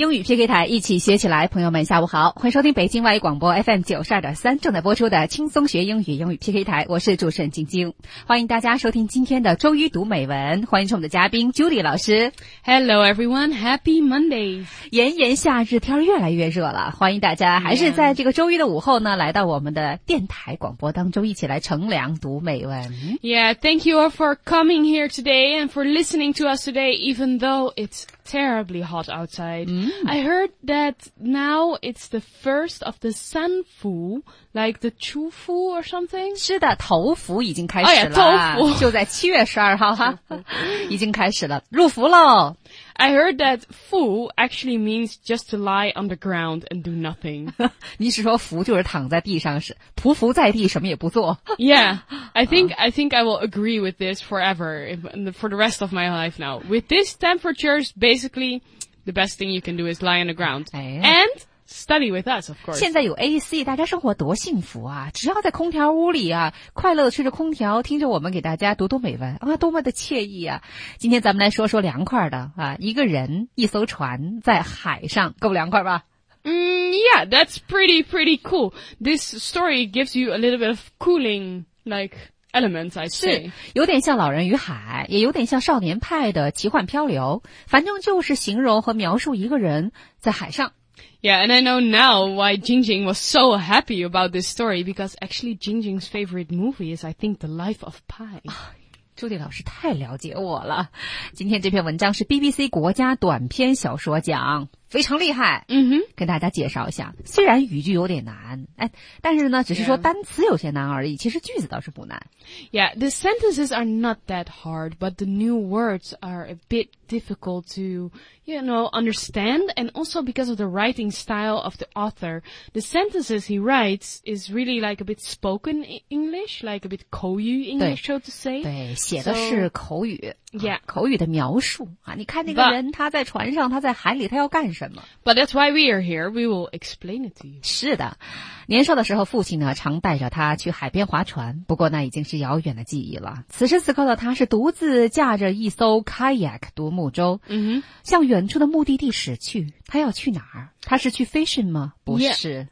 英语 PK 台一起学起来，朋友们下午好，欢迎收听北京外语广播 FM 92.3正在播出的轻松学英语英语 PK 台，我是主持人晶晶，欢迎大家收听今天的周一读美文，欢迎我们的嘉宾 Judy 老师。 Hello everyone, happy Mondays。 炎炎夏日，天越来越热了，欢迎大家还是在这个周一的午后呢，来到我们的电台广播当中，一起来乘凉读美文。 Yeah, thank you all for coming here today and for listening to us today, even though it's terribly hot outside. I heard that now it's the first of the Sanfu, like the Chufu or something. 是的，头伏已经开始了， 头伏就在7月12号哈，已经开始了，入伏喽。 I heard that fu actually means just to lie on the ground and do nothing. 你是说伏就是躺在地上，是匍匐在地，什么也不做。 Yeah, I think I will agree with this forever, for the rest of my life now. With these temperatures, basically, the best thing you can do is lie on the ground. And study with us, of course. 现在有 AC， 大家生活多幸福啊！只要在空调屋里啊，快乐的吹着空调，听着我们给大家读读美文啊，多么的惬意啊！今天咱们来说说凉快的啊，一个人一艘船在海上，够凉快吧 ？Yeah, that's pretty cool. This story gives you a little bit of cooling, elements, I'd say. 是，有点像《老人与海》，也有点像少年派的奇幻漂流，反正就是形容和描述一个人在海上。 Yeah, and I know now why Jingjing was so happy about this story, because actually Jingjing's favorite movie is, I think, The Life of Pi. 朱迪老师太了解我了。今天这篇文章是 BBC 国家短篇小说奖，非常厉害。跟大家介绍一下，虽然语句有点难，但是呢，只是说单词有些难而已，其实句子倒是不难。 Yeah, the sentences are not that hard, but the new words are a bit difficult to, understand, and also because of the writing style of the author. The sentences he writes is really like a bit spoken English, like a bit 口语 English, so to say. 对，写的是口语。 Yeah. 口语的描述啊，你看那个人他在船上，他在海里，他要干什么？ But that's why we are here. We will explain it to you. 是的，年少的时候，父亲呢常带着他去海边划船，不过那已经是遥远的记忆了。此时此刻的他是独自驾着一艘 kayak 独木舟，向远处的目的地驶去。他要去哪儿？他是去 fishing 吗？不是。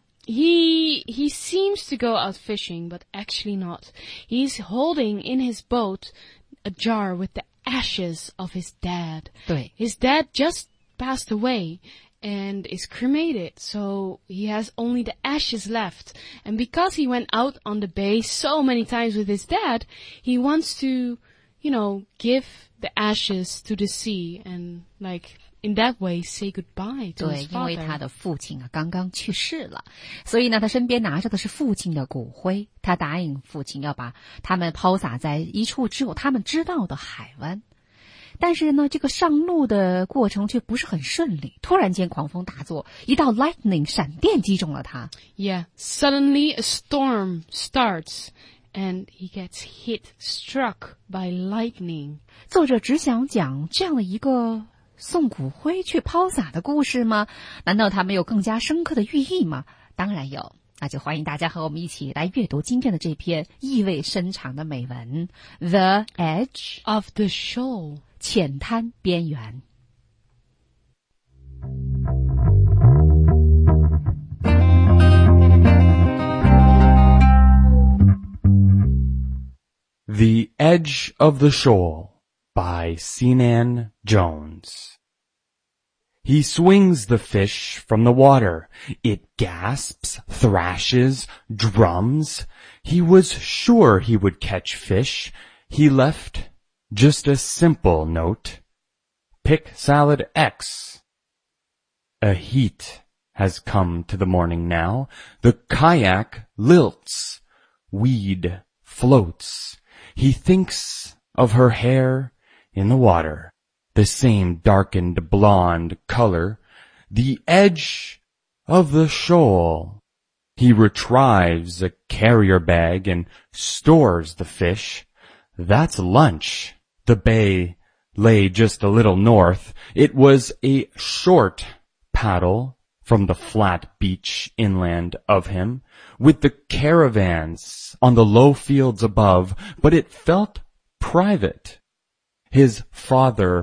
He seems to go out fishing, but actually not. He's holding in his boat a jar with the ashes of his dad. 对。 His dad just passed away and is cremated, so he has only the ashes left. And because he went out on the bay so many times with his dad, he wants to, give the ashes to the sea and in that way say goodbye to his father. 对，因为他的父亲啊刚刚去世了，所以呢他身边拿着的是父亲的骨灰，他答应父亲要把他们抛洒在一处只有他们知道的海湾。但是呢这个上路的过程却不是很顺利，突然间狂风大作，一道 lightning 闪电击中了他。 Yeah, suddenly a storm starts and he gets struck by lightning. 作者只想讲这样的一个送骨灰去抛洒的故事吗？难道它没有更加深刻的寓意吗？当然有，那就欢迎大家和我们一起来阅读今天的这篇意味深长的美文 The Edge of the Shoal， 浅滩边缘。 The Edge of the Shoal by Sinan Jones. He swings the fish from the water. It gasps, thrashes, drums. He was sure he would catch fish. He left just a simple note. Pick salad X. A heat has come to the morning now. The kayak lilts. Weed floats. He thinks of her hair in the water, the same darkened blonde color, the edge of the shoal. He retrieves a carrier bag and stores the fish. That's lunch. The bay lay just a little north. It was a short paddle from the flat beach inland of him, with the caravans on the low fields above, but it felt private. His father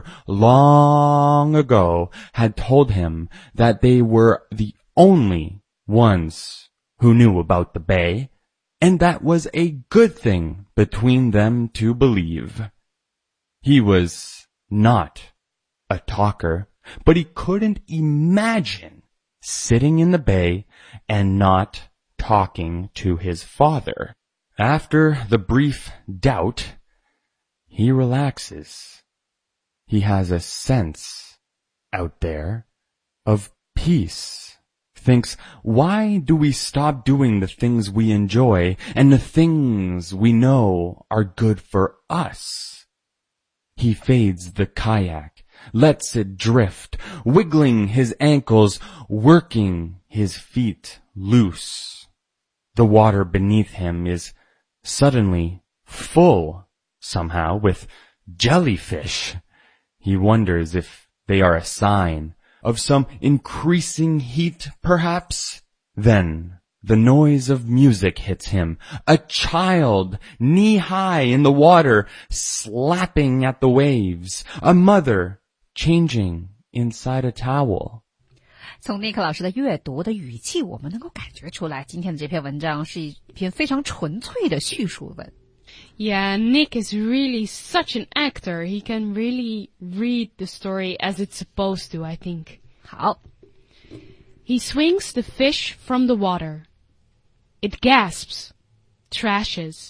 long ago had told him that they were the only ones who knew about the bay, and that was a good thing between them to believe. He was not a talker, but he couldn't imagine sitting in the bay and not talking to his father. After the brief doubt, he relaxes. He has a sense out there of peace. Thinks, why do we stop doing the things we enjoy and the things we know are good for us? He fades the kayak, lets it drift, wiggling his ankles, working his feet loose. The water beneath him is suddenly full, somehow, with jellyfish. He wonders if they are a sign of some increasing heat, perhaps. Then the noise of music hits him. A child, knee-high in the water, slapping at the waves. A mother changing inside a towel. 从尼克老师的阅读的语气，我们能够感觉出来，今天的这篇文章是一篇非常纯粹的叙述文。 Yeah, Nick is really such an actor. He can really read the story as it's supposed to, I think. 好。 He swings the fish from the water. It gasps, trashes,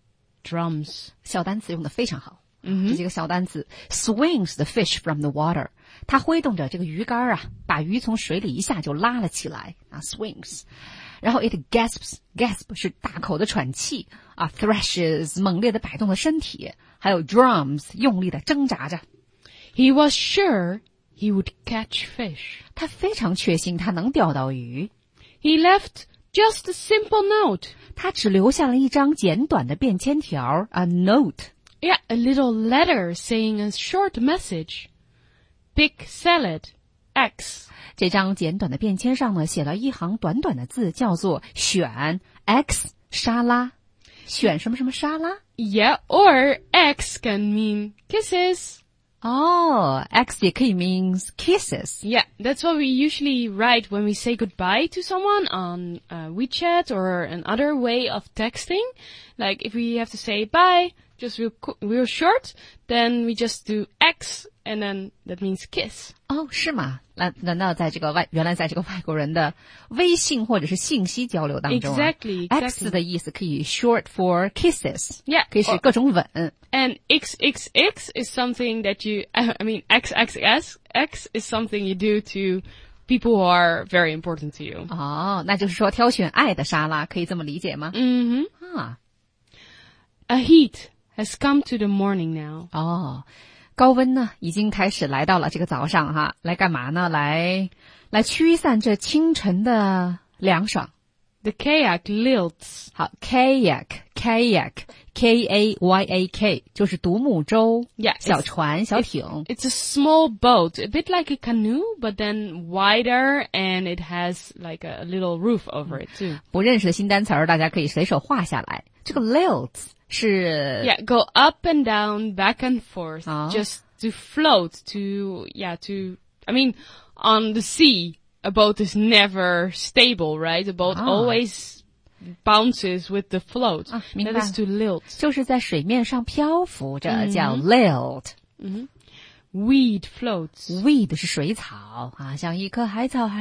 drums. 小单词用得非常好。这几个小单词 swings the fish from the water， 他挥动着这个鱼竿啊，把鱼从水里一下就拉了起来啊 swings。然后 it gasps， gasp 是大口的喘气啊 thrashes 猛烈的摆动的身体，还有 drums 用力的挣扎着。 He was sure he would catch fish. 他非常确信他能钓到鱼。 He left just a simple note. 他只留下了一张简短的便签条 a note。Yeah, a little letter saying a short message. Pick salad, X. 这张简短的便签上呢，写了一行短短的字，叫做选 X 沙拉。选什么什么沙拉？ Yeah, or X can mean kisses. Oh, X 也可以 means kisses. Yeah, that's what we usually write when we say goodbye to someone on WeChat or another way of texting. Like if we have to say bye, just real short, then we just do X and then that means kiss. 哦，是吗？难道在这个原来在这个外国人的微信或者是信息交流当中 Exactly. X 的意思可以 short for kisses. Yeah. 可以是各种吻。 And XXX is something that XXX is something you do to people who are very important to you. 哦，那就是说挑选爱的沙拉，可以这么理解吗？ A heat has come to the morning now. 哦，高温呢已经开始来到了这个早上哈，来干嘛呢？来驱散这清晨的凉爽。 The kayak lilts. 好 kayak K-A-Y-A-K 就是独木舟 Yeah, 小船小艇。 It's a small boat, a bit like a canoe, but then wider and it has like a little roof over it too. 不认识的新单词儿，大家可以随手画下来。这个 lilts 是 Yeah, go up and down, back and forth, Oh. just to float on the sea, a boat is never stable, right? A boat always bounces with the float. 明白。 That is to lilt. 就是在水面上漂浮着，叫 lilt。 Weed floats. Weed 是水草啊，像一棵海草，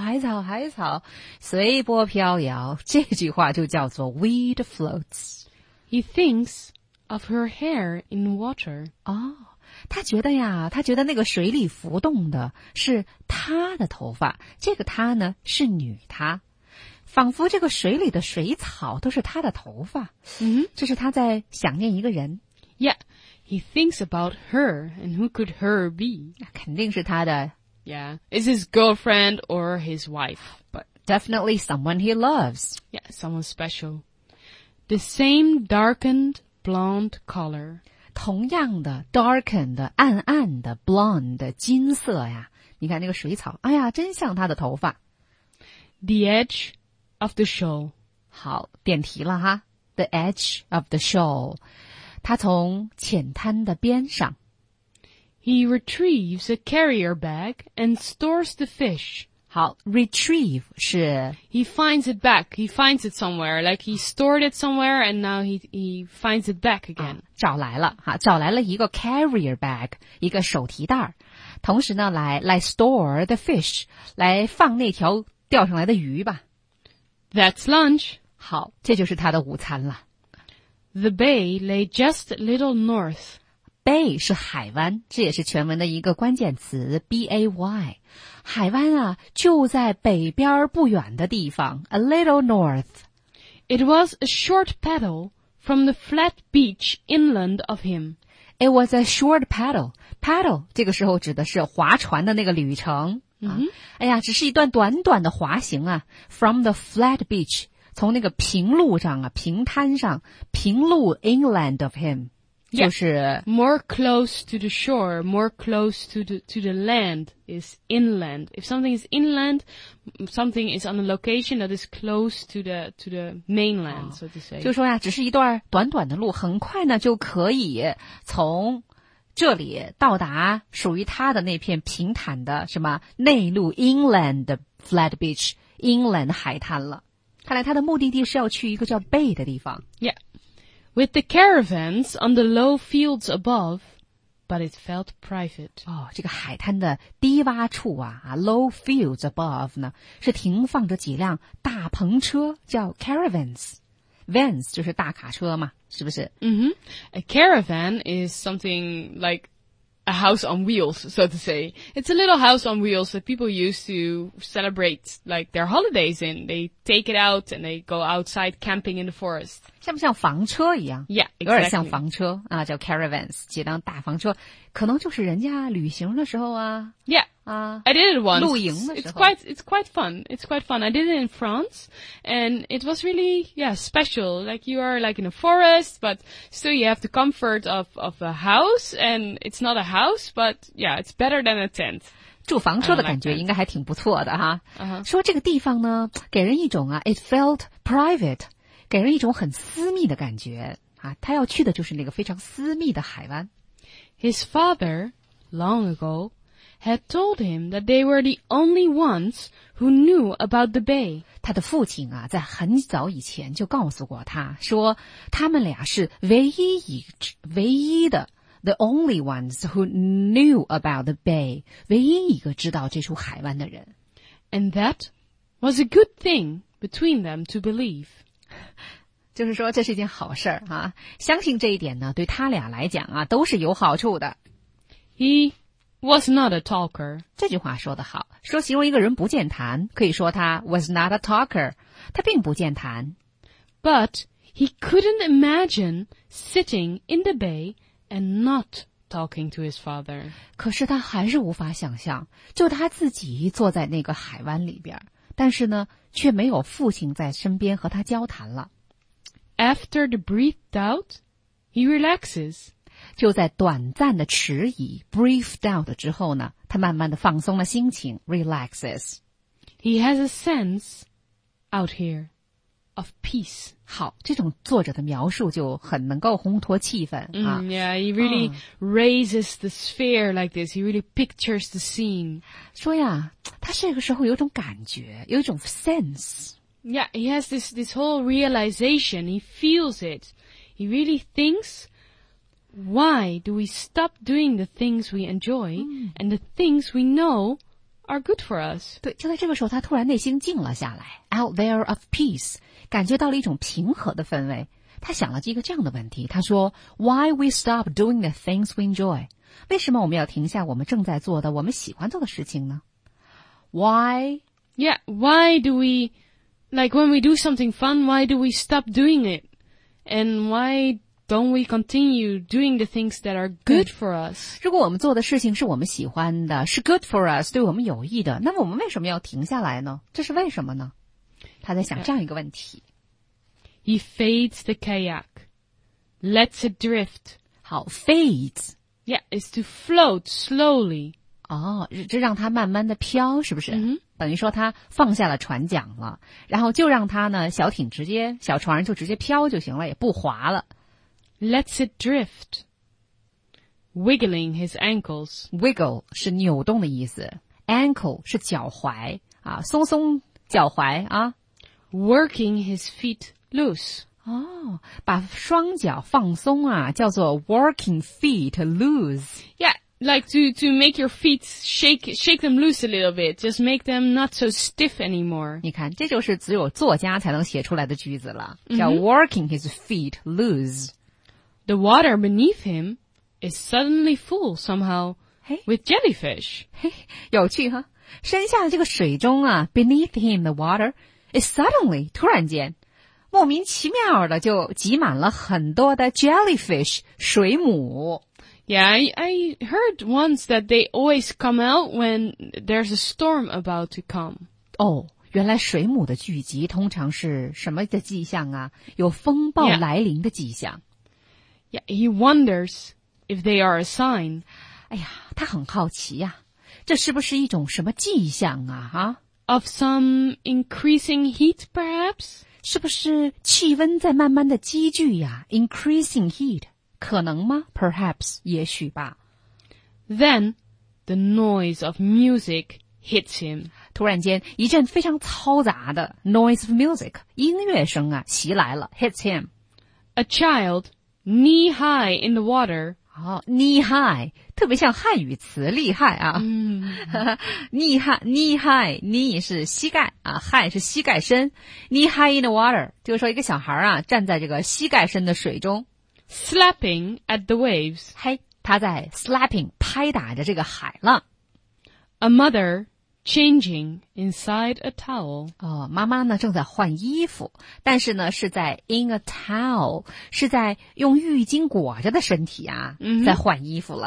随波飘摇。这句话就叫做 weed floats。 He thinks of her hair in water. 哦，他觉得那个水里浮动的是他的头发，这个他呢是女他，仿佛这个水里的水草都是他的头发。这是他在想念一个人。 Yeah, he thinks about her, and who could her be? 肯定是他的 Yeah, is his girlfriend or his wife? but definitely someone he loves. Yeah, someone special. The same darkened blonde color. 同样的 darkened 暗暗的 blonde 金色呀，你看那个水草，哎呀，真像他的头发。 The edge of the shoal. 好，点题了哈。The edge of the shoal， 他从浅滩的边上 He retrieves a carrier bag and stores the fish. 好 ，retrieve 是 He finds it back. He finds it somewhere. Like he stored it somewhere and now he finds it back again. 找来了哈，找来了一个 carrier bag， 一个手提袋儿，同时呢，来 store the fish， 来放那条钓上来的鱼吧。 That's lunch. 好，这就是他的午餐了。 The bay lay just a little north. Bay 是海湾，这也是全文的一个关键词 bay。海湾啊，就在北边不远的地方 ，a little north。 It was a short paddle from the flat beach inland of him. It was a short paddle。paddle 这个时候指的是划船的那个旅程啊。哎呀，只是一段短短的滑行啊。From the flat beach， 从那个平路上啊，平滩上，平路 inland of him。就是 more close to the shore, more close to the land is inland. If something is inland, something is on a location that is close to the mainland, so to say. 就说呀，只是一段短短的路，很快呢就可以从这里到达属于他的那片平坦的什么内陆 inland flat beach inland 海滩了。看来他的目的地是要去一个叫 Bay 的地方。 Yeah.With the caravans on the low fields above, but it felt private. 这个海滩的低洼处啊 ，low fields above 呢，是停放着几辆大篷车，叫 caravans。Vans 就是大卡车嘛，是不是 ？A caravan is something like a house on wheels, so to say. It's a little house on wheels that people use to celebrate like their holidays in. They take it out and they go outside camping in the forest. 像不像房车一样 ？Yeah, exactly. 有点像房车啊，叫 caravans， 几辆大房车，可能就是人家旅行的时候啊。 Yeah. I did it once. 露营的时候。 It's quite fun. It's quite fun. I did it in France and it was really, special. Like you are like in a forest, but still you have the comfort of a house and it's not a house, but it's better than a tent. 住房车的感觉应该还挺不错的哈。说这个地方呢，给人一种it felt private， 给人一种很私密的感觉啊。他要去的就是那个非常私密的海湾。 His father, long ago, had told him that they were the only ones who knew about the bay. 他的父亲啊，在很早以前就告诉过他说，他们俩是唯一的 the only ones who knew about the bay， 唯一一个知道这处海湾的人。 And that was a good thing between them to believe. 就是说这是一件好事儿啊，相信这一点呢，对他俩来讲啊，都是有好处的。 He was not a talker. 这句话说得好，说形容一个人不健谈，可以说他 was not a talker， 他并不健谈。 But he couldn't imagine sitting in the bay and not talking to his father. 可是他还是无法想象，就他自己坐在那个海湾里边，但是呢，却没有父亲在身边和他交谈了。 After the brief doubt, he relaxes. 就在短暂的迟疑 brief doubt 之后呢，他慢慢的放松了心情 relaxes. He has a sense out here of peace. 好，这种作者的描述就很能够烘托气氛啊。 Yeah, he really raises the sphere like this. He really pictures the scene. 说呀，他这个时候有种感觉，有一种 sense. Yeah, he has this whole realization. He feels it. He really thinks, why do we stop doing the things we enjoy and the things we know are good for us? 对，就在这个时候，他突然内心静了下来 ，out there of peace， 感觉到了一种平和的氛围。他想了一个这样的问题，他说 ，Why we stop doing the things we enjoy？ 为什么我们要停下我们正在做的、我们喜欢做的事情呢 ？Why？ Yeah, why do we, like when we do something fun, why do we stop doing it? And why don't we continue doing the things that are good for us? 如果我们做的事情是我们喜欢的，是 good for us， 对我们有益的，那么我们为什么要停下来呢？这是为什么呢？他在想这样一个问题。 He fades the kayak, lets it drift. 好 ，fades. Yeah, is to float slowly. Lets it drift. wiggling his ankles. Wiggle 是扭动的意思 ，ankle 是脚踝啊，松松脚踝啊。 Working his feet loose. 哦，把双脚放松啊，叫做 working feet loose. Yeah, like to make your feet shake them loose a little bit. Just make them not so stiff anymore. 你看，这就是只有作家才能写出来的句子了，叫 working his feet loose. The water beneath him is suddenly full somehow with jellyfish. 有趣哈，身下的这个水中啊 ，beneath him the water is suddenly 突然间。莫名其妙的就挤满了很多的 jellyfish 水母。 Yeah, I heard once that they always come out when there's a storm about to come. 哦，原来水母的聚集通常是什么的迹象啊？有风暴来临的迹象。 Yeah, he wonders if they are a sign. 哎呀，他很好奇呀，这是不是一种什么迹象啊？哈 Of some increasing heat, perhaps? 是不是气温在慢慢的积聚呀 ？Increasing heat 可能吗 ？Perhaps 也许吧。 Then the noise of music hits him. 突然间，一阵非常嘈杂的 noise of music 音乐声啊袭来了 ，hits him. A child knee high in the water. 哦 knee high 特别像汉语词厉害啊。knee high 是膝盖啊 high 是膝盖深 knee high in the water 就是说一个小孩啊站在这个膝盖深的水中 slapping at the waves. 嘿，他在 slapping 拍打着这个海浪。 A mother changing inside a towel. 哦，妈妈呢正在换衣服，但是呢是在 in a towel 是在用浴巾裹着的身体啊在换衣服了。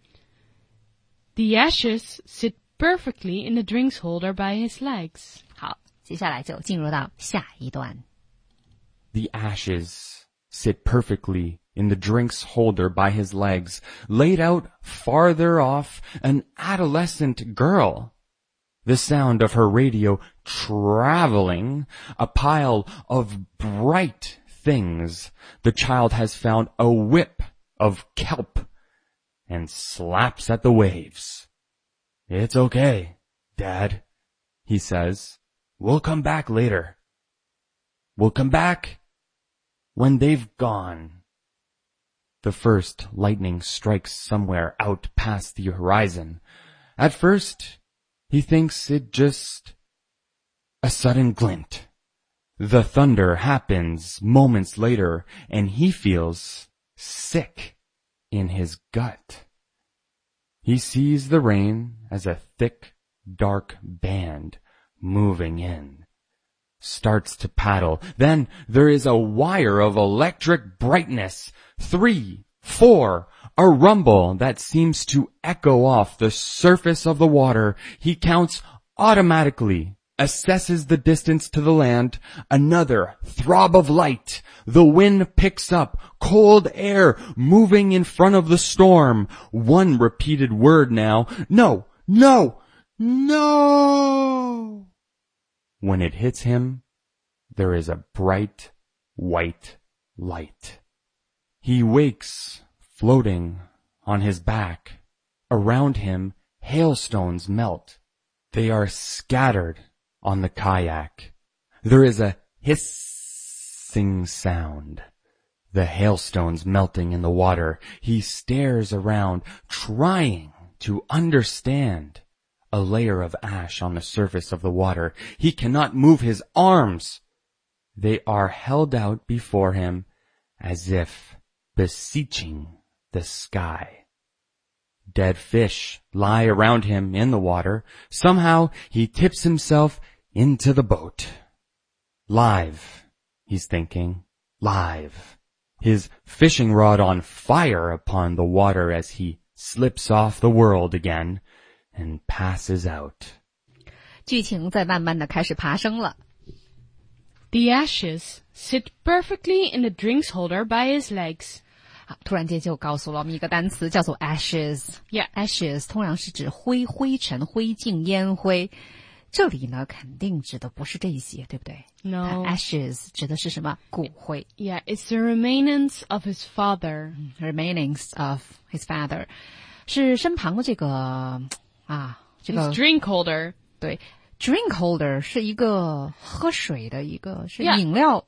The ashes sit perfectly in the drinks holder by his legs. 好，接下来就进入到下一段。 The ashes sit perfectly in the drinks holder by his legs, laid out farther off an adolescent girl. The sound of her radio traveling, a pile of bright things. The child has found a whip of kelp and slaps at the waves. It's okay, Dad, he says. We'll come back later. We'll come back when they've gone. The first lightning strikes somewhere out past the horizon. At first, he thinks it just a sudden glint. The thunder happens moments later, and he feels sick in his gut. He sees the rain as a thick, dark band moving in. Starts to paddle. Then there is a wire of electric brightness. 3, 4, a rumble that seems to echo off the surface of the water. He counts automatically, assesses the distance to the land. Another throb of light. The wind picks up, cold air moving in front of the storm. One repeated word now. No, no, no. When it hits him, there is a bright white light. He wakes, floating on his back. Around him, hailstones melt. They are scattered on the kayak. There is a hissing sound. The hailstones melting in the water. He stares around, trying to understand. A layer of ash on the surface of the water. He cannot move his arms. They are held out before him as if beseeching the sky. Dead fish lie around him in the water. Somehow he tips himself into the boat. Live, he's thinking. Live. His fishing rod on fire upon the water as he slips off the world again and passes out. 剧情在慢慢的开始爬升了。 The ashes sit perfectly in the drinks holder by his legs. 突然间就告诉了我们一个单词，叫做 ashes。 Yeah, ashes 通常是指灰尘、灰烬、烟灰。 这里呢肯定指的不是这些，对不对 No. Ashes 指的是什么？骨灰。 Yeah, it's the remains of his father. Remainings of his father 是身旁的这个这 His 个 drink holder. 对 drink holder 是一个喝水的一个是 Yeah. 饮料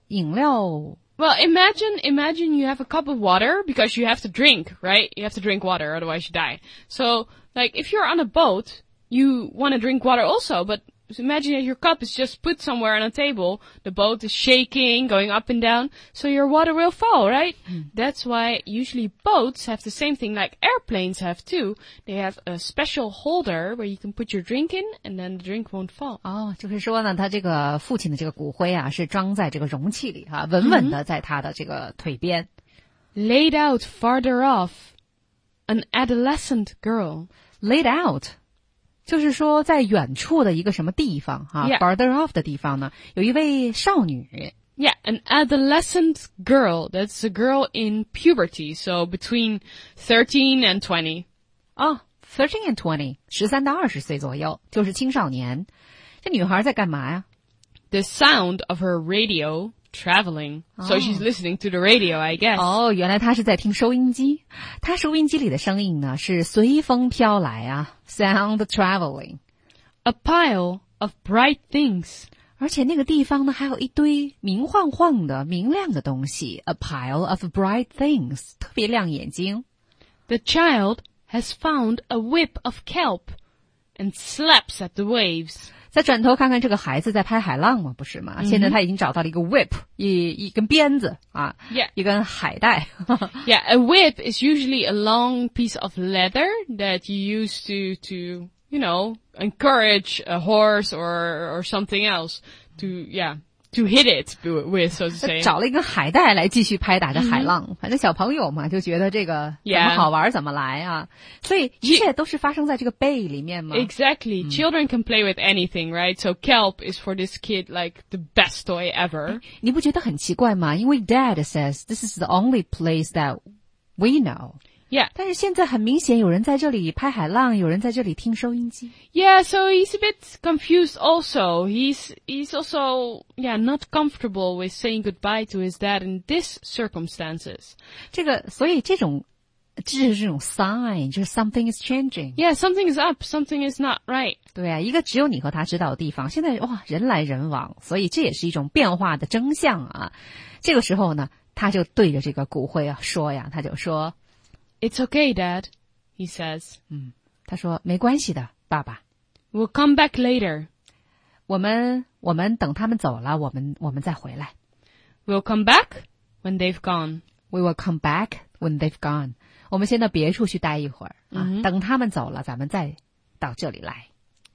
Well, imagine you have a cup of water because you have to drink, right? You have to drink water, otherwise you die. So, like, if you're on a boat, you want to drink water also, but imagine that your cup is just put somewhere on a table, the boat is shaking, going up and down, so your water will fall, right? That's why usually boats have the same thing like airplanes have too. They have a special holder where you can put your drink in and then the drink won't fall. 就是说呢他这个父亲的这个骨灰是装在这个容器里稳稳的在他的这个腿边。 Laid out farther off, an adolescent girl. Laid out 就是说在远处的一个什么地方 Yeah. farther off 的地方呢有一位少女。 Yeah, an adolescent girl. That's a girl in puberty, so between 13 and 20. 13 and 20 13到20岁左右就是青少年。这女孩在干嘛呀？ The sound of her radio traveling. So she's listening to the radio, I guess. 原来她是在听收音机。她收音机里的声音呢是随风飘来sound traveling. A pile of bright things. 而且那个地方呢还有一堆明晃晃的明亮的东西 A pile of bright things 特别亮眼睛。 The child has found a whip of kelp and slaps at the waves. 再转头看看这个孩子在拍海浪嘛，不是吗？现在他已经找到了一个 whip 一根鞭子 Yeah. 一根海带。 Yeah, a whip is usually a long piece of leather that you use to you know, encourage a horse or something else to hit it with, so to say. 找了一根海带来继续拍打着海浪。反正小朋友嘛就觉得这个怎么好玩怎么来所以一切都是发生在这个 bay 里面嘛。 Exactly. Children can play with anything, right? So kelp is for this kid like the best toy ever. 你不觉得很奇怪吗？因为 Dad says this is the only place that we know. Yeah. 但是现在很明显有人在这里拍海浪，有人在这里听收音机。 Yeah, so he's a bit confused also. He's also, not comfortable with saying goodbye to his dad in these circumstances. 所以这种 sign 就是 something is changing. Yeah, something is up, something is not right. 对一个只有你和他知道的地方，现在人来人往，所以这也是一种变化的征象这个时候呢，他就对着这个骨灰说他就说 It's okay, Dad, he says. 他说没关系的，爸爸。 We'll come back later. 我们等他们走了，我们再回来。 We'll come back when they've gone. We will come back when they've gone. 我们先到别处去待一会儿等他们走了，咱们再到这里来。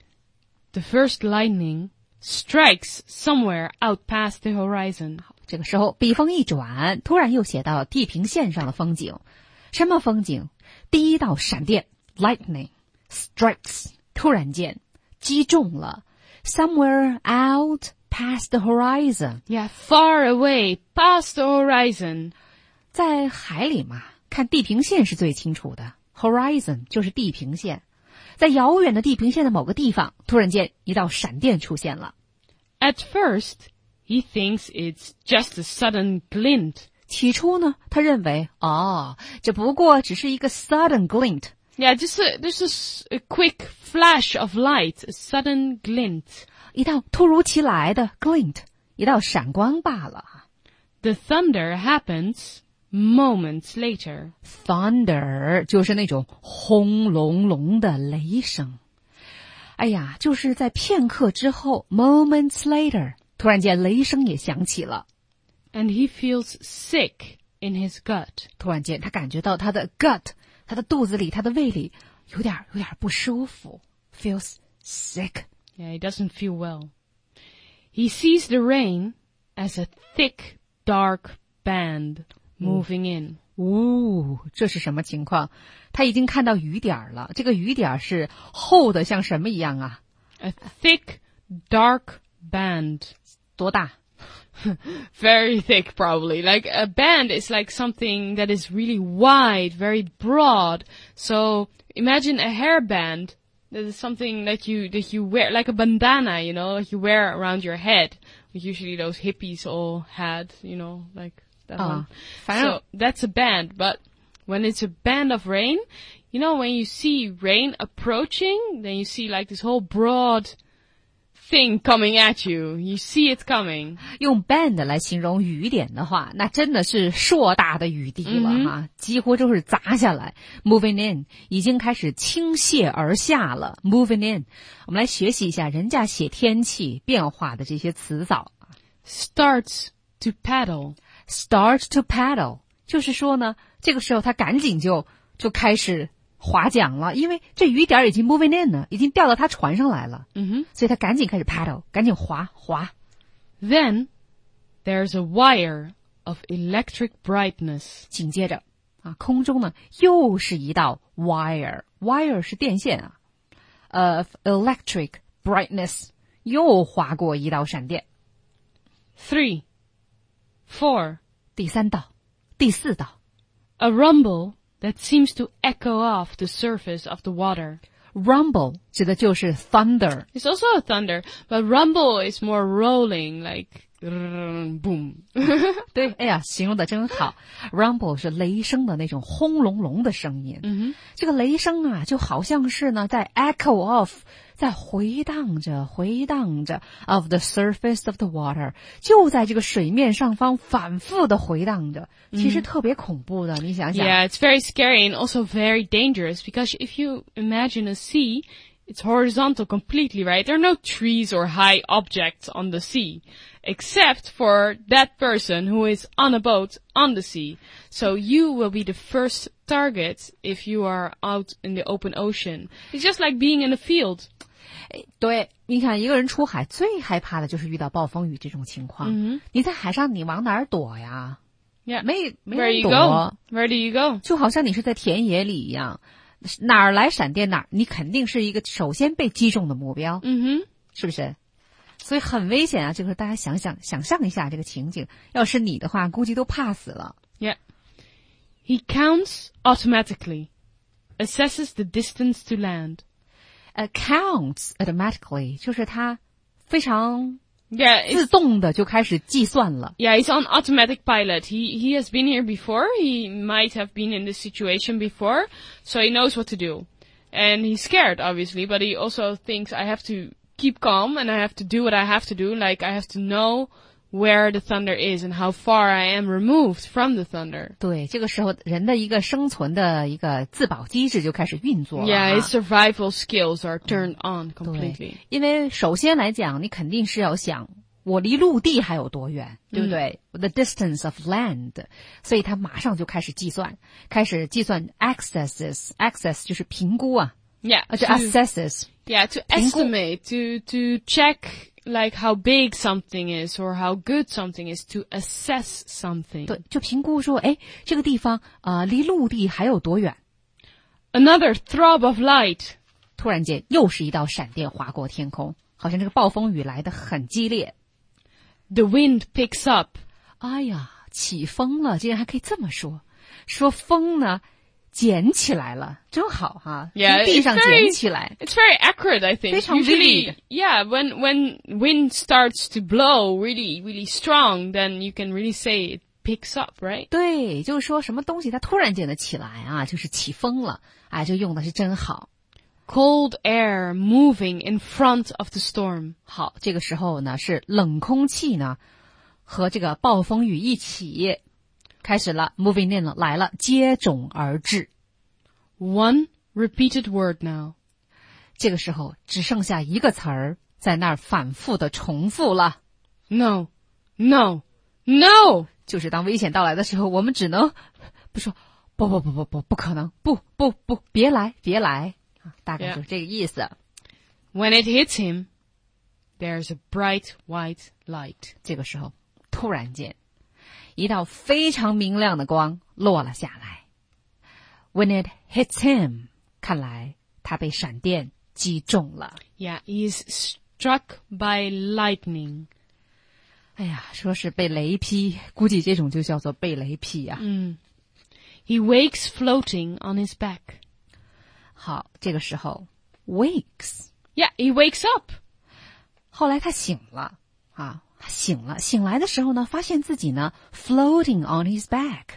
The first lightning strikes somewhere out past the horizon. 这个时候笔锋一转，突然又写到地平线上的风景。什么风景？第一道闪电 lightning strikes 突然间击中了 somewhere out past the horizon. Yeah, far away past the horizon. 在海里嘛，看地平线是最清楚的 horizon 就是地平线。在遥远的地平线的某个地方，突然间一道闪电出现了。 At first, he thinks it's just a sudden glint. 起初呢，他认为这不过只是一个 sudden glint. Yeah, just a quick flash of light, a sudden glint. 一道突如其来的 glint, 一道闪光罢了。 The thunder happens moments later. Thunder 就是那种轰隆隆的雷声。哎呀，就是在片刻之后 moments later, 突然间雷声也响起了。 And he feels sick in his gut. 突然间他感觉到他的 gut, 他的肚子里，他的胃里有点不舒服 feels sick. Yeah, he doesn't feel well. He sees the rain as a thick, dark band moving in. 这是什么情况？他已经看到雨点了，这个雨点是厚的像什么一样 A thick, dark band. 多大？ Very thick, probably. Like, a band is like something that is really wide, very broad. So, imagine a hairband That is something that you wear, like a bandana, you know, like you wear around your head. Like usually those hippies all had, you know, like that one. So that's a band, but when it's a band of rain, you know, when you see rain approaching, then you see like this whole broad thing coming at you. You see it coming. 用 band 来形容雨点的话，那真的是硕大的雨滴了哈，几乎都是砸下来。Moving in 已经开始倾泻而下了。Moving in， 我们来学习一下人家写天气变化的这些词藻。 Starts to paddle. Start to paddle， 就是说呢，这个时候他赶紧就开始划桨了，因为这雨点已经 moving in 了，已经掉到他船上来了。所以他赶紧开始 paddle， 赶紧划。 Then there's a wire of electric brightness. 紧接着啊，空中呢又是一道 wire 是电线啊，of electric brightness 又划过一道闪电。 3, 4. 第三道，第四道。 A rumble that seems to echo off the surface of the water. Rumble 指的就是 thunder. It's also a thunder, but rumble is more rolling, like boom. 对，哎呀，形容的真好。Rumble 是雷声的那种轰隆隆的声音。这个雷声啊，就好像是呢在 echo off， 在回荡着 of the surface of the water， 就在这个水面上方反复的回荡着，其实特别恐怖的，你想想。 Yeah, it's very scary and also very dangerous because if you imagine a sea, it's horizontal completely, right? There are no trees or high objects on the sea, except for that person who is on a boat on the sea. So you will be the first target if you are out in the open ocean. It's just like being in a field. 对，你看一个人出海最害怕的就是遇到暴风雨这种情况。你在海上你往哪儿躲呀？ Yeah. 没 Where 人 you 躲。 go? Where do you go? 就好像你是在田野里一样，哪儿来闪电哪儿，你肯定是一个首先被击中的目标。是不是？所以很危险啊！这个大家想象一下这个情景，要是你的话，估计都怕死了。 Yeah. He counts automatically, assesses the distance to land. Counts automatically 就是他非常 Yeah, 自动的就开始计算了。 Yeah, he's on automatic pilot. He has been here before. He might have been in this situation before, so he knows what to do. And he's scared, obviously, but he also thinks I have to keep calm and I have to do what I have to do. Like I have to know where the thunder is and how far I am removed from the thunder. 对，这个时候人的一个生存的一个自保机制就开始运作了。 Yeah, his survival skills are turned on completely. 因为首先来讲，你肯定是要想我离陆地还有多远，对不对？The distance of land， 所以他马上就开始计算 access 就是评估啊。 Yeah, to assesses. Yeah, to estimate, to check like how big something is or how good something is, to assess something. 对，就评估说，哎，这个地方离陆地还有多远？ Another throb of light. 突然间，又是一道闪电划过天空，好像这个暴风雨来得很激烈。 The wind picks up. 哎呀，起风了，竟然还可以这么说，说风呢捡起来了，真好哈！ Yeah, 从地上捡起来。 It's very accurate, I think. 非常 Usually, vivid。 yeah, when wind starts to blow really, really strong, then you can really say it picks up, right? 对，就是说什么东西它突然间的起来啊，就是起风了，哎，这用的是真好。 Cold air moving in front of the storm. 好，这个时候呢是冷空气呢和这个暴风雨一起开始了 ，moving in 了，来了，接踵而至。 One repeated word now. 这个时候只剩下一个词儿在那儿反复的重复了。 No, no, no. 就是当危险到来的时候，我们只能不说不可能，不，别来，大概就是这个意思。 When it hits him, there's a bright white light. 这个时候，突然间，一道非常明亮的光落了下来。When it hits him， 看来他被闪电击中了。 Yeah, he is struck by lightning. 哎呀，说是被雷劈，估计这种就叫做被雷劈啊。 He wakes floating on his back. 好，这个时候 wakes. Yeah, he wakes up. 后来他醒了醒来的时候呢，发现自己呢 floating on his back，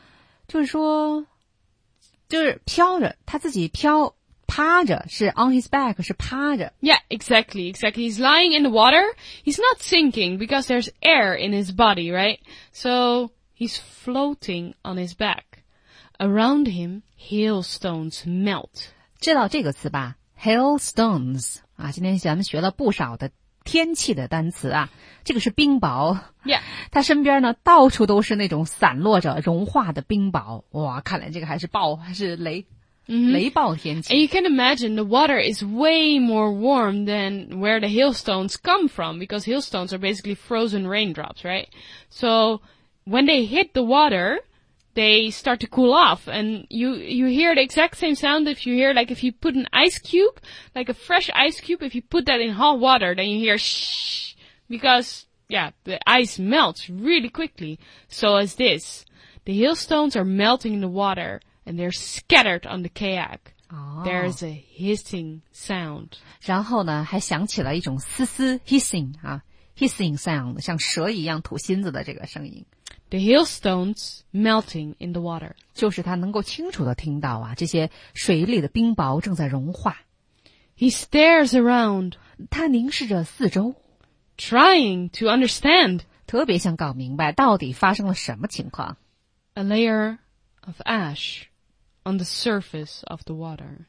就是飘着，他自己趴着，是 on his back 是趴着。 Yeah, exactly. He's lying in the water. He's not sinking because there's air in his body, right? So he's floating on his back. Around him, hailstones melt. 知道这个词吧？ hailstones 啊，今天咱们学了不少的天气的单词啊，这个是冰雹。 Yeah. 他身边呢到处都是那种散落着融化的冰雹，哇，看来这个还是雷暴天气。 And you can imagine the water is way more warm than where the hailstones come from, because hailstones are basically frozen raindrops, right? So when they hit the water, they start to cool off, and you hear the exact same sound if you put an ice cube, like a fresh ice cube, if you put that in hot water, then you hear shh, because, yeah, the ice melts really quickly. So as this, the hailstones are melting in the water, and they're scattered on the kayak. There's a hissing sound. 然后呢，还响起了一种嘶嘶 hissing 啊 hissing sound， 像蛇一样吐芯子的这个声音。 The hailstones melting in the water. 就是他能够清楚地听到啊，这些水里的冰雹正在融化。 He stares around, 他凝视着四周， trying to understand. 特别想搞明白到底发生了什么情况。 A layer of ash on the surface of the water.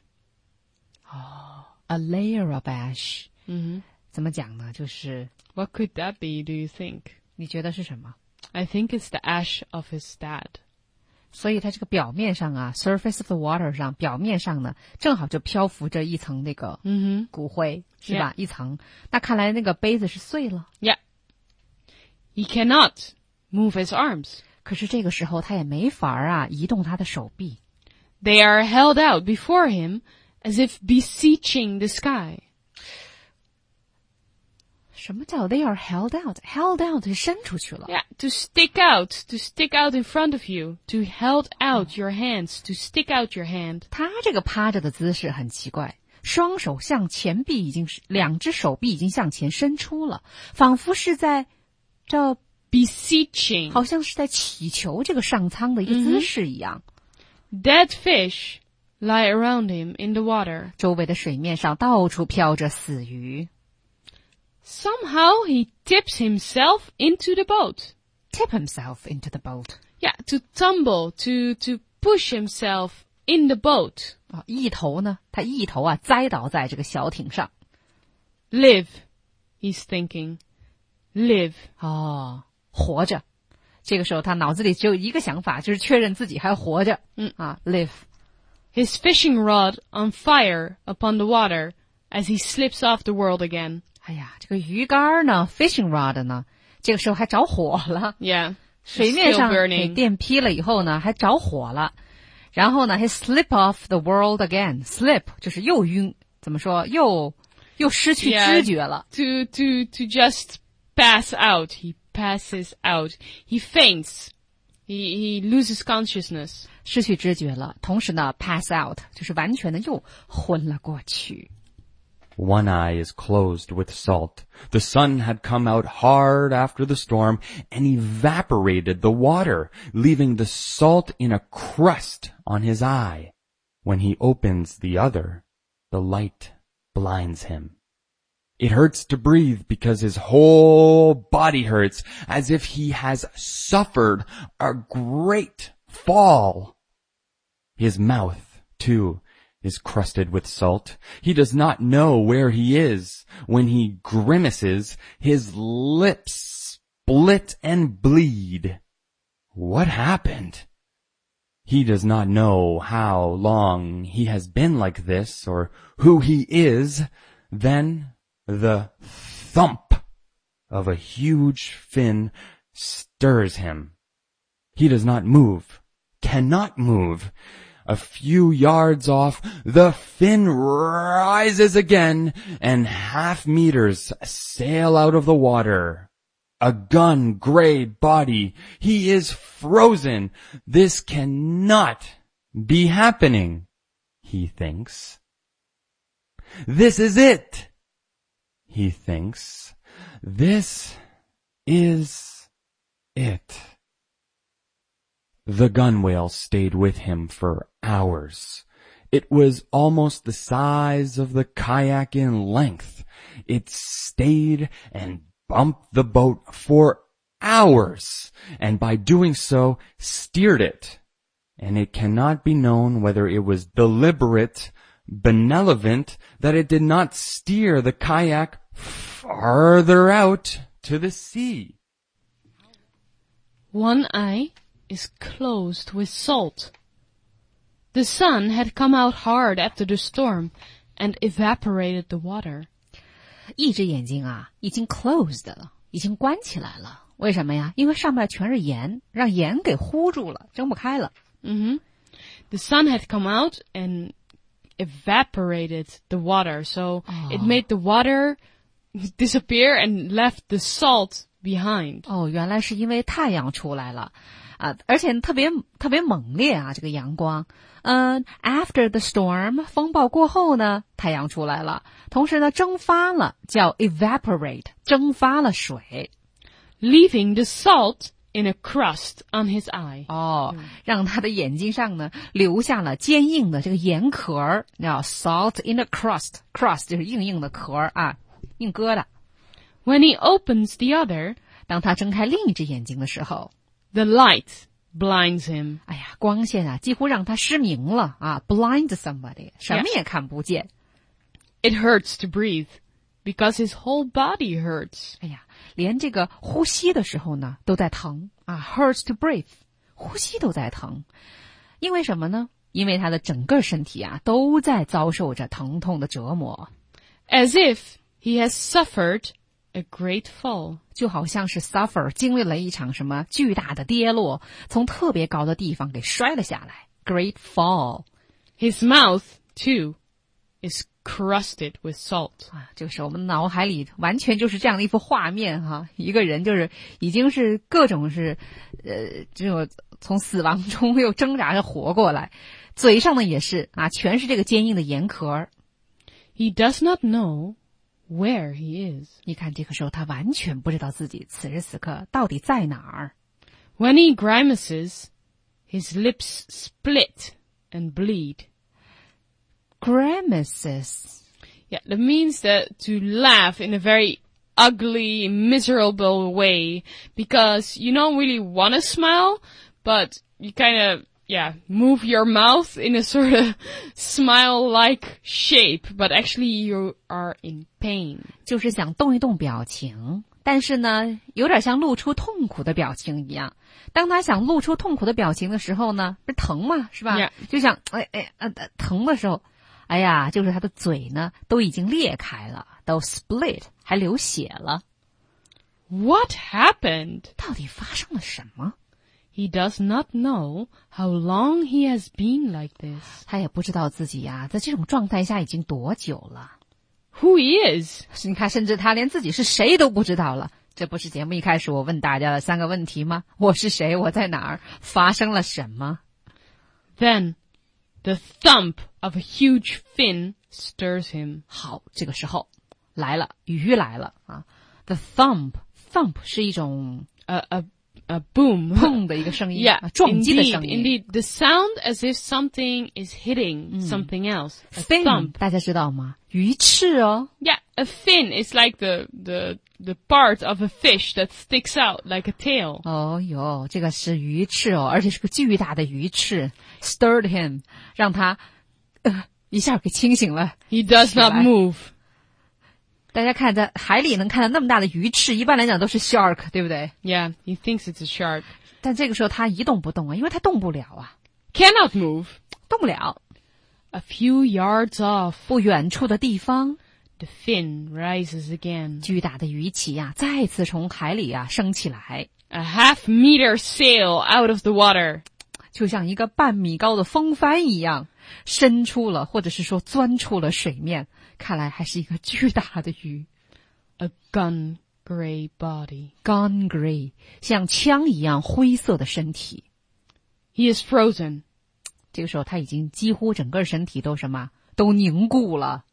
A layer of ash， 怎么讲呢？就是 What could that be, do you think? 你觉得是什么？ I think it's the ash of his dad. 所以它这个表面上啊 surface of the water 上，表面上呢正好就漂浮着一层那个骨灰，是吧？ Yeah. 一层。那看来那个杯子是碎了。 Yeah. He cannot move his arms. 可是这个时候他也没法啊移动他的手臂。 They are held out before him as if beseeching the sky. 什么叫 they are held out? Held out 是伸出去了。 Yeah, to stick out in front of you, to held out your hands, to stick out your hand. 他这个趴着的姿势很奇怪，双手向前臂两只手臂已经向前伸出了，仿佛是在这 Beseeching. 好像是在祈求这个上苍的一个姿势一样。 Dead fish lie around him in the water. 周围的水面上到处飘着死鱼。 Somehow he tips himself into the boat. Tip himself into the boat. Yeah, to tumble, to push himself in the boat. 啊，他一头啊栽倒在这个小艇上。 Live, he's thinking. Live. 哦，活着。这个时候他脑子里只有一个想法，就是确认自己还活着。live. His fishing rod on fire upon the water as he slips off the world again. 哎呀，这个鱼竿呢 ，fishing rod 呢，这个时候还着火了。 Yeah. 水面上 Still 给 burning. 电劈了以后呢，还着火了。然后呢，he slip off the world again. Slip 就是又晕，怎么说？又失去知觉了。 To just pass out. He passes out. He faints. He loses consciousness. 失去知觉了，同时呢 pass out 就是完全的又昏了过去。 One eye is closed with salt. The sun had come out hard after the storm and evaporated the water, leaving the salt in a crust on his eye. When he opens the other, the light blinds him. It hurts to breathe because his whole body hurts, as if he has suffered a great fall. His mouth, too, is crusted with salt. He does not know where he is. When he grimaces, his lips split and bleed. What happened? He does not know how long he has been like this or who he is. Then the thump of a huge fin stirs him. He does not move, cannot move. A few yards off, the fin rises again, and half meters sail out of the water. A gun-gray body. He is frozen. This cannot be happening, he thinks. This is it! He thinks. This is it. The gunwale stayed with him for hours. It was almost the size of the kayak in length. It stayed and bumped the boat for hours, and by doing so, steered it. And it cannot be known whether it was deliberate, benevolent, that it did not steer the kayak farther out to the sea. One eye is closed with salt. The sun had come out hard after the storm and evaporated the water. 一只眼睛啊，已经 closed 了，已经关起来了。为什么呀？因为上面全是盐，让盐给糊住了，睁不开了。 The sun had come out and evaporated the water, so it made the water disappear and left the salt behind. 哦，原来是因为太阳出来了。而且特别猛烈啊，这个阳光。After the storm， 风暴过后呢，太阳出来了，同时呢，蒸发了，叫 evaporate， 蒸发了水。 Leaving the salt in a crust on his eye. 让他的眼睛上呢，留下了坚硬的这个盐壳，叫 salt in a crust，crust 就是硬硬的壳啊，硬疙瘩。 When he opens the other， 当他睁开另一只眼睛的时候， The light blinds him. 哎呀，光线啊，几乎让他失明了啊 ！Blind somebody， 什么也看不见。 It hurts to breathe, because his whole body hurts. 哎呀，连这个呼吸的时候呢，都在疼啊 ！Hurts to breathe， 呼吸都在疼。因为什么呢？因为他的整个身体啊，都在遭受着疼痛的折磨。 As if he has suffered a great fall. 就好像是 suffer 经历了一场什么巨大的跌落，从特别高的地方给摔了下来。Great fall. His mouth, too, is crusted with salt. 这个是我们脑海里完全就是这样的一幅画面哈，一个人就是已经是各种是这种从死亡中又挣扎着活过来，嘴上呢也是啊，全是这个坚硬的盐壳。 He does not know where he is. 你看这个时候他完全不知道自己此时此刻到底在哪儿。 When he grimaces, his lips split and bleed. Grimaces. Yeah, that means that to laugh in a very ugly, miserable way, because you don't really want to smile, but you kind of, move your mouth in a sort of smile-like shape, but actually you are in pain. 就是想动一动表情，但是呢，有点像露出痛苦的表情一样。当他想露出痛苦的表情的时候呢，不是疼吗？是吧？ Yeah. 就想疼的时候，哎呀，就是他的嘴呢都已经裂开了，都 split， 还流血了。 What happened? 到底发生了什么？ He does not know how long he has been like this. 他也不知道自己呀，在这种状态下已经多久了。 Who he is? 你看，甚至他连自己是谁都不知道了。这不是节目一开始我问大家的3个问题吗？我是谁？我在哪儿？发生了什么？ Then the thump of a huge fin stirs him. 好，这个时候来了，鱼来了啊 ！The thump 是一种 A boom. 砰的一个声音， Yeah, 撞击的声音。 Indeed, the sound as if something is hitting something else. A Fin thump. 大家知道吗？鱼翅哦。 Yeah, a fin is like the part of a fish that sticks out like a tail. 哦哟，这个是鱼翅哦，而且是个巨大的鱼翅 ，stirred him， 让他一下给清醒了。 He does not move. 大家看，在海里能看到那么大的鱼翅，一般来讲都是 shark， 对不对？ Yeah, he thinks it's a shark. 但这个时候他一动不动啊，因为他动不了啊， Cannot move. 动不了。 A few yards off, 不远处的地方， the fin rises again. 巨大的鱼鳍啊，再次从海里啊升起来， A half-meter sail out of the water. 就像一个半米高的风帆一样，伸出了，或者是说钻出了水面。看来还是一个巨大的鱼。 A gun gray body. Gun gray， 像枪一样灰色的身体。 He is frozen. 这个时候他已经几乎整个身体都什么都凝固了。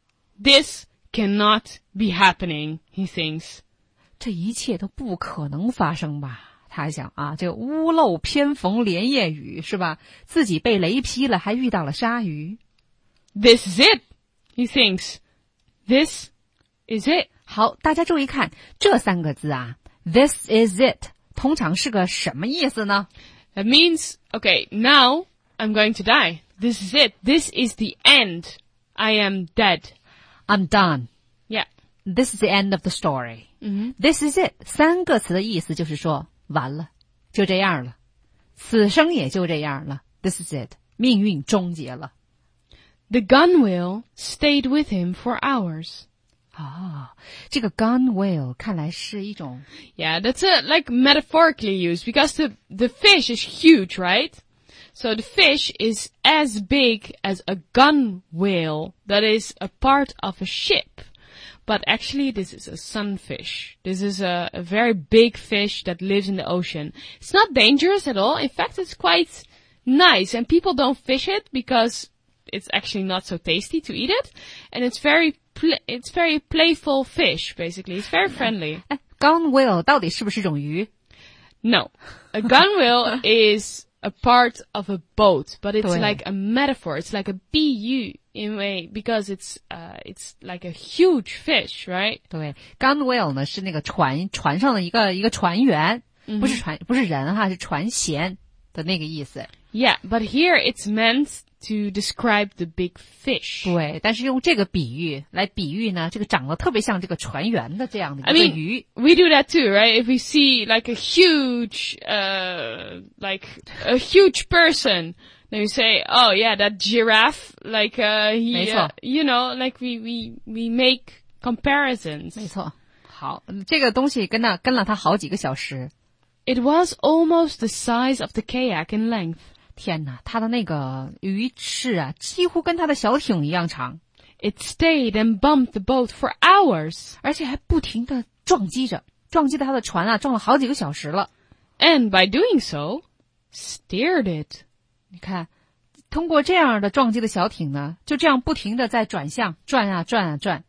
This cannot be happening, he thinks. 这一切都不可能发生吧？他想啊，这屋漏偏逢连夜雨，是吧？自己被雷劈了，还遇到了鲨鱼。 This is it, he thinks. This is it. 好，大家注意看这3个字啊 ，This is it， 通常是个什么意思呢？ That means, okay, now I'm going to die. This is it. This is the end. I am dead. I'm done. Yeah. This is the end of the story. This is it. 3个词的意思就是说，完了，就这样了，此生也就这样了。This is it. 命运终结了。 The gunwale stayed with him for hours. 这个 gunwale 看来是一种 Yeah, that's like metaphorically used because the fish is huge, right? So the fish is as big as a gunwale that is a part of a ship. But actually this is a sunfish. This is a very big fish that lives in the ocean. It's not dangerous at all. In fact, it's quite nice and people don't fish it because it's actually not so tasty to eat it. And it's very playful fish, basically. It's very friendly. gunwale 到底是不是种鱼？ No. A gunwale is a part of a boat, but it's 对 like a metaphor. It's like a BU in a way because it's like a huge fish, right? 对 ，gunwale 呢是那个船上的一个船员，不是人哈，是船舷的那个意思。 Yeah, but here it's meant to describe the big fish. 对，但是用这个比喻来比喻呢，这个长得特别像这个船员的这样的一个鱼。 We do that too, right? If we see like a huge person, then we say, oh yeah, that giraffe, like you know, like we make comparisons. 没错，好，这个东西跟了他好几个小时。 It was almost the size of the kayak in length. 天哪，他的那个鱼翅啊，几乎跟他的小艇一样长。 It stayed and bumped the boat for hours. 而且还不停地撞击着他的船啊，撞了好几个小时了。 And by doing so, steered it. 你看，通过这样的撞击的小艇呢，就这样不停地在转向，转啊转啊转。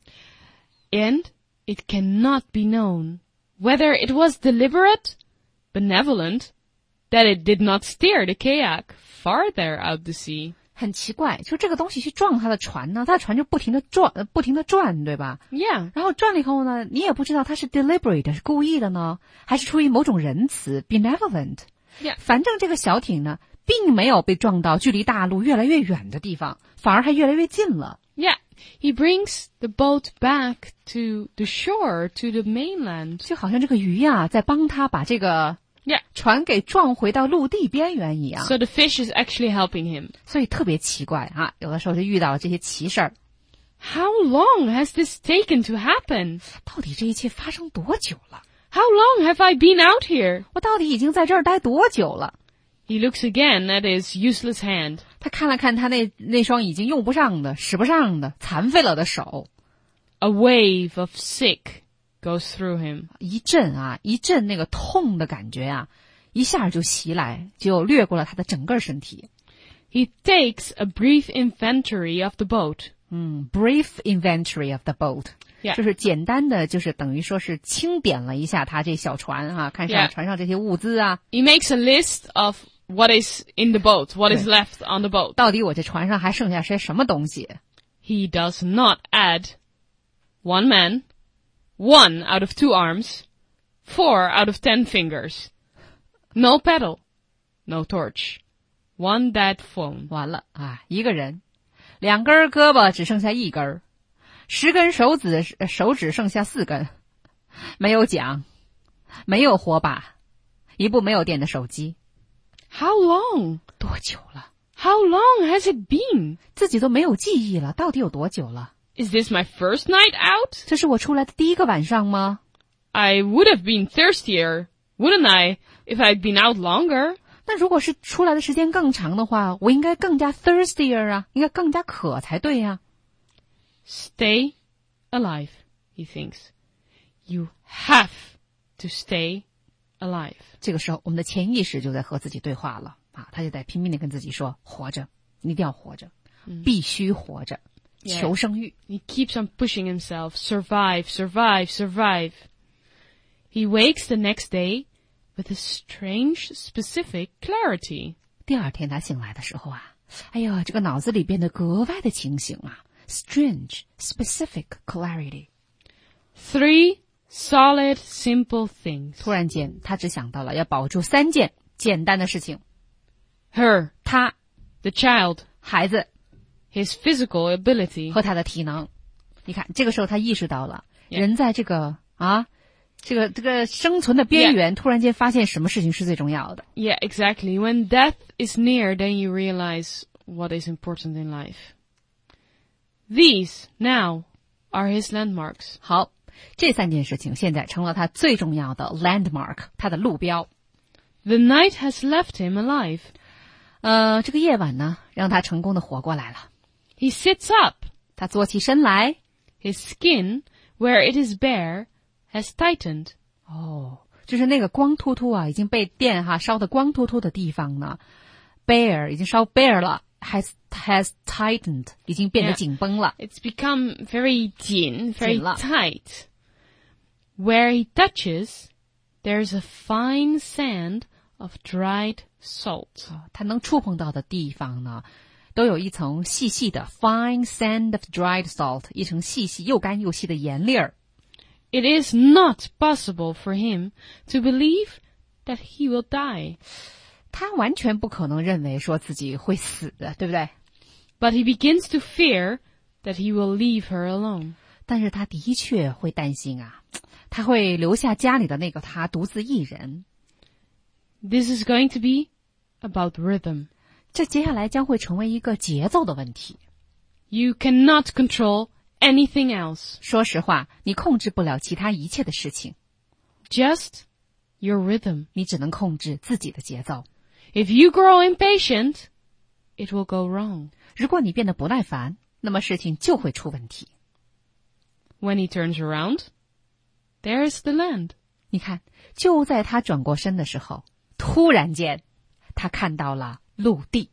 And it cannot be known whether it was deliberate, benevolent, that it did not steer the kayak farther out the sea. 很奇怪，就这个东西去撞他的船呢，他的船就不停地转，对吧？ Yeah. 然后转了以后呢，你也不知道他是 deliberate 是故意的呢，还是出于某种仁慈 benevolent。 Yeah. 反正这个小艇呢，并没有被撞到距离大陆越来越远的地方，反而还越来越近了。 Yeah. He brings the boat back to the shore, to the mainland. 就好像这个鱼啊，在帮他把这个 Yeah. 船给撞回到陆地边缘一样。 So the fish is actually helping him. 所以特别奇怪啊，有的时候就遇到了这些奇事儿。 How long has this taken to happen? 到底这一切发生多久了？ How long have I been out here? 我到底已经在这儿待多久了？ He looks again at his useless hand. 他看了看他那双已经用不上的、使不上的、残废了的手。 A wave of sick goes through him. 一阵那个痛的感觉啊，一下就袭来，就掠过了他的整个身体。 He takes a brief inventory of the boat. Brief inventory of the boat， Yeah. 就是简单的，就是等于说是清点了一下他这小船啊，看上 Yeah. 船上这些物资啊， He makes a list of what is in the boat, what is left on the boat. 到底我这船上还剩下些什么东西？ He does not add 1 man, 1 out of 2 arms, 4 out of 10 fingers. No paddle, no torch, 1 dead phone. 完了啊，一个人，2根胳膊只剩下1根，10根手指剩下4根，没有桨，没有火把，一部没有电的手机。 How long? 多久了？ How long has it been? 自己都没有记忆了，到底有多久了？ Is this my first night out? 这是我出来的第一个晚上吗？ I would have been thirstier, wouldn't I, if I'd been out longer? 那如果是出来的时间更长的话，我应该更加 thirstier 啊，应该更加渴才对呀。 Stay alive, he thinks. You have to stay alive. 这个时候，我们的潜意识就在和自己对话了啊，他就在拼命的跟自己说：活着，你一定要活着，必须活着。 求生欲。 He keeps on pushing himself. Survive, survive, survive. He wakes the next day with a strange, specific clarity. 第二天他醒来的时候啊，哎呦，这个脑子里变得格外的清醒啊。Strange, specific clarity. 3 solid, simple things. 突然间，他只想到了要保住3件简单的事情。 Her, 他、 the child, 孩子 his physical ability. 和他的体能。你看，这个时候他意识到了， Yeah. 人在这个这个生存的边缘，突然间发现什么事情是最重要的。 Yeah, exactly. When death is near, then you realize what is important in life. These, now, are his landmarks. 好，这3件事情现在成了他最重要的 landmark， 他的路标。 The night has left him alive. 这个夜晚呢，让他成功的活过来了。 He sits up. 他坐起身来， His skin, where it is bare, has tightened. 就是那个光秃秃啊，已经被电烧得光秃秃的地方呢 ，bare 已经烧 bare 了 ，has tightened 已经变得 Yeah. 紧绷了。 It's become very 紧, very 紧了。 tight. Where he touches, there's a fine sand of dried salt. 他能触碰到的地方呢，都有一层细细的 fine sand of dried salt， 一层细细又干又细的盐粒儿。 It is not possible for him to believe that he will die. 他完全不可能认为说自己会死的，对不对？ But he begins to fear that he will leave her alone. 但是他的确会担心啊，他会留下家里的那个他独自一人。 This is going to be about rhythm. 这接下来将会成为一个节奏的问题。 You cannot control anything else. 说实话，你控制不了其他一切的事情， Just your rhythm. 你只能控制自己的节奏。 If you grow impatient, it will go wrong. 如果你变得不耐烦，那么事情就会出问题。 When he turns around, there's the land. 你看，就在他转过身的时候，突然间，他看到了陆地。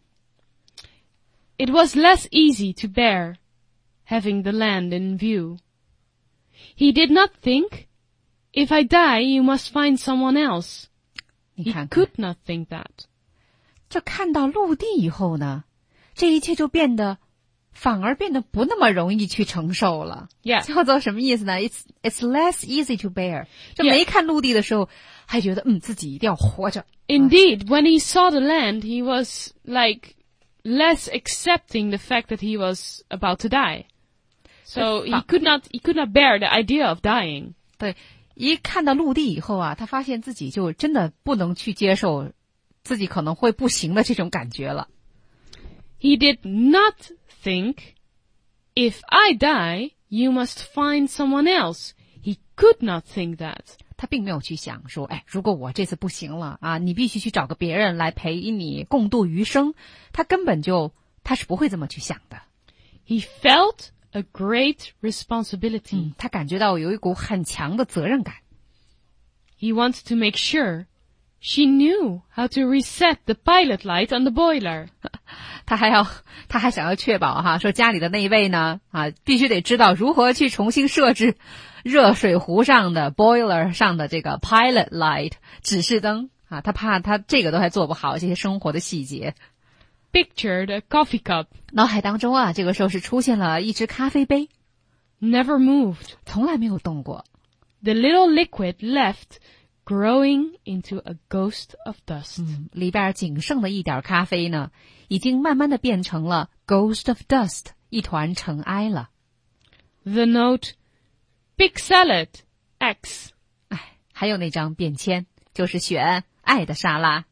It was less easy to bear, having the land in view. He did not think, if I die, you must find someone else. 你 He 看看 could not think that. 这看到陆地以后呢，这一切就反而变得不那么容易去承受了。 Yeah. 叫做什么意思呢？ It's less easy to bear。就 Yeah. 没看陆地的时候，还觉得自己一定要活着。 Indeed, when he saw the land, he was like less accepting the fact that he was about to die. So he could not bear the idea of dying. 对，一看到陆地以后啊，他发现自己就真的不能去接受自己可能会不行的这种感觉了。 He did not think, if I die, you must find someone else. He could not think that. 他并没有去想说，如果我这次不行了啊，你必须去找个别人来陪你共度余生。他是不会这么去想的。 He felt a great responsibility. 他感觉到有一股很强的责任感。 He wants to make sure she knew how to reset the pilot light on the boiler. 他还想要确保说家里的那一位呢必须得知道如何去重新设置热水壶上的 boiler 上的这个 pilot light 指示灯他怕他这个都还做不好，这些生活的细节。 Pictured a coffee cup. 脑海当中这个时候是出现了一只咖啡杯， Never moved. 从来没有动过。 The little liquid left growing into a ghost of dust. 里边仅剩的一点咖啡呢，已经慢慢的变成了 ghost of dust， 一团尘埃了。 The note, pick salad, X. 还有那张便签，就是选爱的沙拉。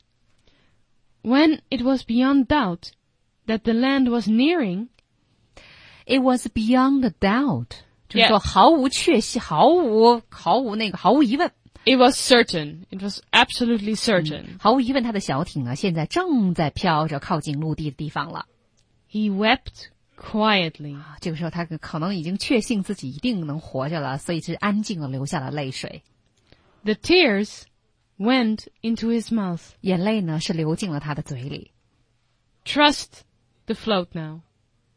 When it was beyond doubt that the land was nearing, It was beyond a doubt， 就是说毫无确信，毫无疑问。 it was certain. It was absolutely certain. 毫无疑问，他的小艇呢，现在正在飘着靠近陆地的地方了。 He wept quietly. 这个时候，他可能已经确信自己一定能活着了，所以是安静的流下了泪水。 The tears went into his mouth. 眼泪呢是流进了他的嘴里。 Trust the float now.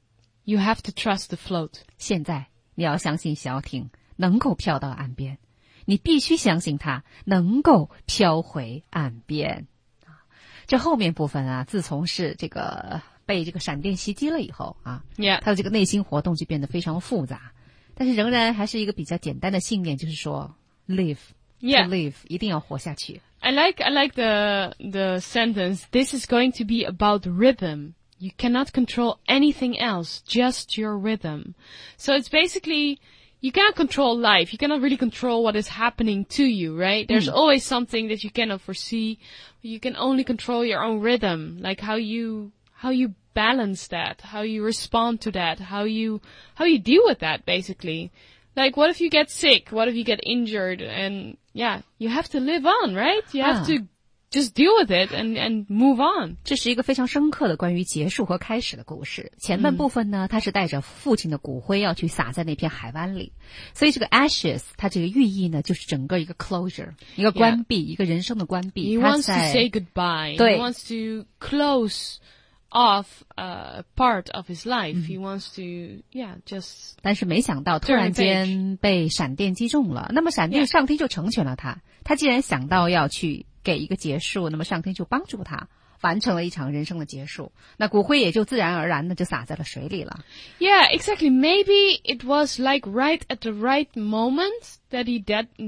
you have to trust the float. 现在你要相信小艇能够飘到岸边，你必须相信它能够飘回岸边。这后面部分啊，自从是这个被这个闪电袭击了以后啊， Yeah. 他的这个内心活动就变得非常复杂，但是仍然还是一个比较简单的信念，就是说 live Yeah. to live， 一定要活下去。 I like the sentence, this is going to be about rhythm. You cannot control anything else, just your rhythm. So it's basically, you cannot control life. You cannot really control what is happening to you, right? There's always something that you cannot foresee. You can only control your own rhythm, like how you balance that, how you respond to that, how you deal with that, basically. Like, what if you get sick? What if you get injured? And yeah, you have to live on, right? You have to just deal with it and move on. 这是一个非常深刻的关于结束和开始的故事。前半部分呢，他是带着父亲的骨灰要去撒在那片海湾里，所以这个 ashes 它这个寓意呢，就是整个一个 closure， 一个关闭，一个人生的关闭。 He wants to say goodbye. 对。 He wants to close off part of his life. He wants to, just... 但是没想到突然间被闪电击中了，那么闪电上天就成全了他。他既然想到要去给一个结束，那么上天就帮助他完成了一场人生的结束，那骨灰也就自然而然的就洒在了水里了。 Yeah, exactly. Maybe it was like right at the right moment that he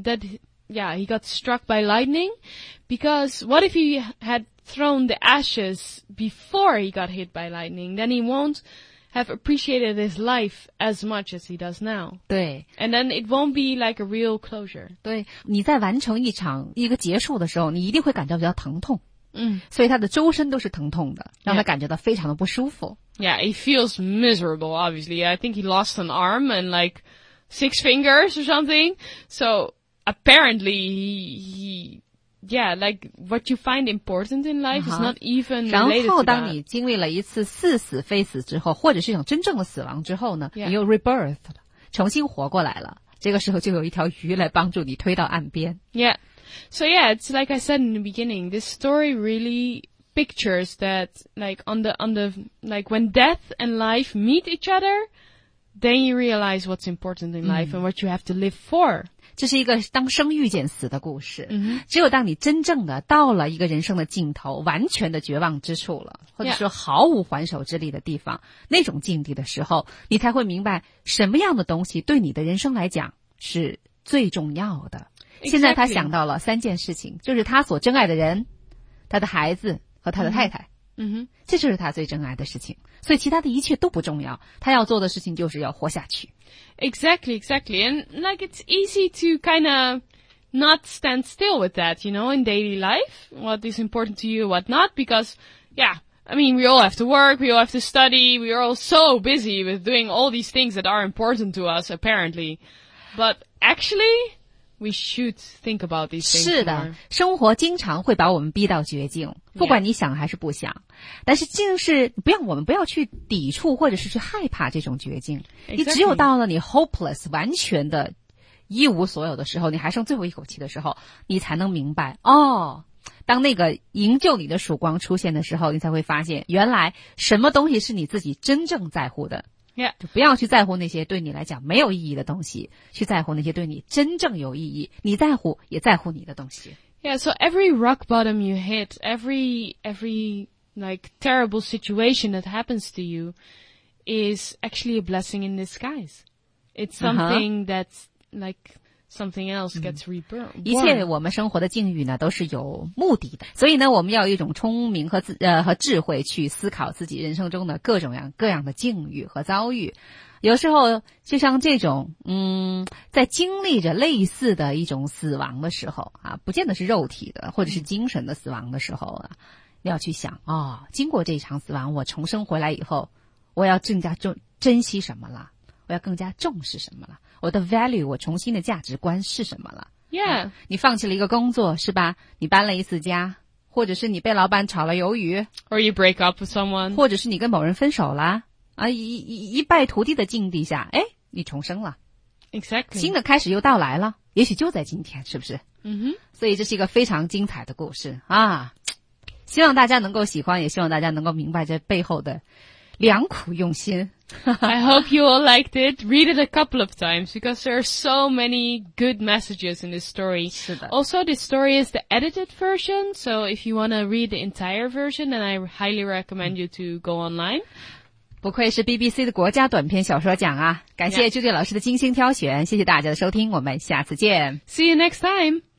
got struck by lightning. Because what if he had thrown the ashes before he got hit by lightning? Then he won't have appreciated his life as much as he does now. 对， And then it won't be like a real closure. 对，你在完成一个结束的时候，你一定会感到比较疼痛。 Mm. 所以他的周身都是疼痛的，让他感觉到非常的不舒服。 Yeah, he feels miserable, obviously. I think he lost an arm and like 6 fingers or something. So apparently like what you find important in life is not even related to that. 然后当你经历了一次似死非死之后，或者是一种真正的死亡之后呢，你又 rebirth 了，重新活过来了。这个时候就有一条鱼来帮助你推到岸边。 Yeah. So yeah, it's like I said in the beginning, this story really pictures that like on the like when death and life meet each other, then you realize what's important in life and what you have to live for. 这是一个当生遇见死的故事。只有当你真正的到了一个人生的尽头，完全的绝望之处了，或者说毫无还手之力的地方，那种境地的时候，你才会明白什么样的东西对你的人生来讲是最重要的。现在他想到了3件事情，就是他所珍爱的人，他的孩子和他的太太。这就是他最珍爱的事情，所以其他的一切都不重要，他要做的事情就是要活下去。 Exactly. And like it's easy to kind of not stand still with that, you know, in daily life, what is important to you, what not, because I mean, we all have to work, we all have to study, we are all so busy with doing all these things that are important to us, apparently. But actually, we should think about these things. 是的，生活经常会把我们逼到绝境，不管你想还是不想。但是就是我们不要去抵触或者是去害怕这种绝境。你只有到了你 hopeless 完全的一无所有的时候，你还剩最后一口气的时候，你才能明白当那个营救你的曙光出现的时候，你才会发现原来什么东西是你自己真正在乎的。就不要去在乎那些对你来讲没有意义的东西，去在乎那些对你真正有意义，你在乎也在乎你的东西。 Yeah, so every rock bottom you hit, every like terrible situation that happens to you is actually a blessing in disguise. It's something that's like something else gets reborn. 一切我们生活的境遇呢，都是有目的的，所以呢，我们要有一种聪明和智慧去思考自己人生中的各样的境遇和遭遇。有时候就像这种在经历着类似的一种死亡的时候啊，不见得是肉体的或者是精神的死亡的时候啊，你要去想经过这场死亡，我重生回来以后，我要更加珍惜什么了，我要更加重视什么了，我的 value 我重新的价值观是什么了。 Yeah. 你放弃了一个工作是吧，你搬了一次家，或者是你被老板炒了鱿鱼， Or you break up with someone. 或者是你跟某人分手了一败涂地的境地下，你重生了。 Exactly. 新的开始又到来了，也许就在今天，是不是？所以这是一个非常精彩的故事啊！希望大家能够喜欢，也希望大家能够明白这背后的良苦用心。 I hope you all liked it. Read it a couple of times because there are so many good messages in this story. 是的。 Also, this story is the edited version, so if you want to read the entire version, then I highly recommend you to go online. 不愧是 BBC 的国家短篇小说奖啊！感谢 Judy 老师的精心挑选，谢谢大家的收听，我们下次见。 See you next time!